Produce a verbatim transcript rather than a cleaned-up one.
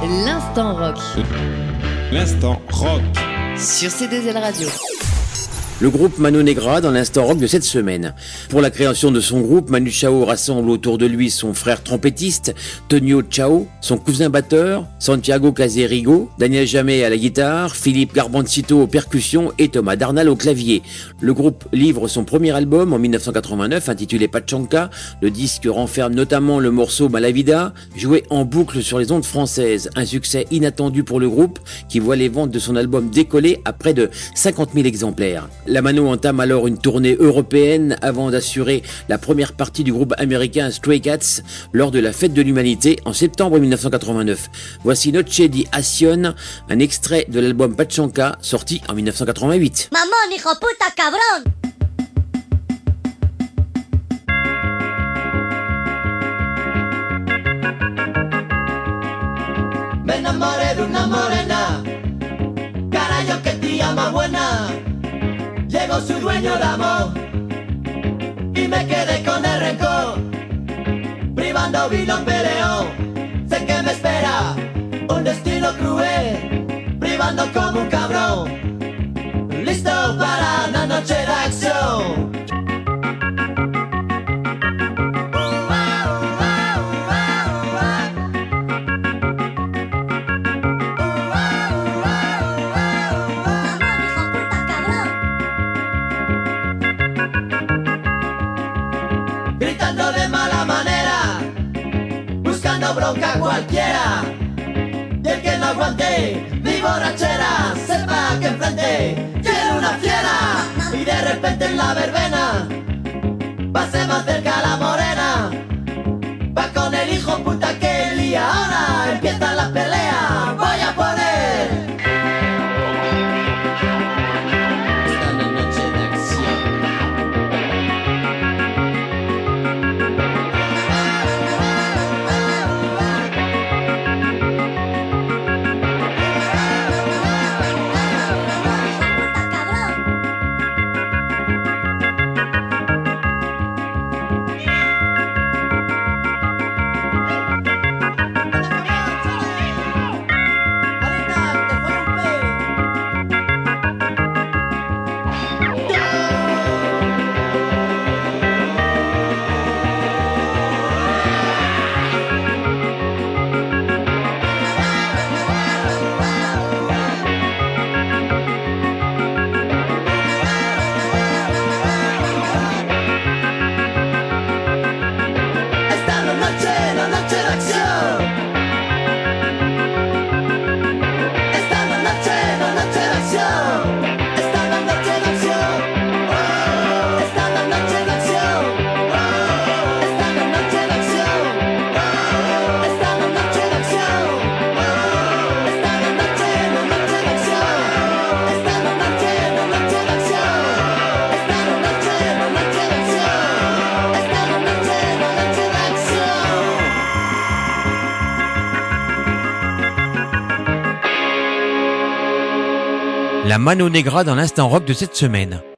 L'instant rock. L'instant rock. Sur C deux L Radio. Le groupe Mano Negra dans l'instant rock de cette semaine. Pour la création de son groupe, Manu Chao rassemble autour de lui son frère trompettiste, Tonio Chao, son cousin batteur, Santiago Caserigo, Daniel Jamet à la guitare, Philippe Garbancito aux percussions et Thomas Darnal au clavier. Le groupe livre son premier album en dix-neuf cent quatre-vingt-neuf intitulé Pachanka. Le disque renferme notamment le morceau Malavida, joué en boucle sur les ondes françaises. Un succès inattendu pour le groupe qui voit les ventes de son album décoller à près de cinquante mille exemplaires. La Mano entame alors une tournée européenne avant d'assurer la première partie du groupe américain Stray Cats lors de la Fête de l'Humanité en septembre dix-neuf cent quatre-vingt-neuf. Voici Noche di Acción, un extrait de l'album Pachanka sorti en dix-neuf cent quatre-vingt-huit. Mamón, hijo puta, cabrón. Me enamoré de una morena, carajo que tía más buena. Llegó su dueño de amor y me quedé con el rencor. Privando vino peleó, sé que me espera un destino cruel. Privando como un cabrón, listo para la noche de acción. Gritando de mala manera, buscando bronca cualquiera. Y el que no aguante mi borrachera, sepa que enfrente quiero una fiera. Y de repente en la verbena pase más cerca la morena. Va con el hijo puta que lía, ahora empiezan las peleas. Voy a poner esta noche de acción. La Mano Negra dans l'instant rock de cette semaine.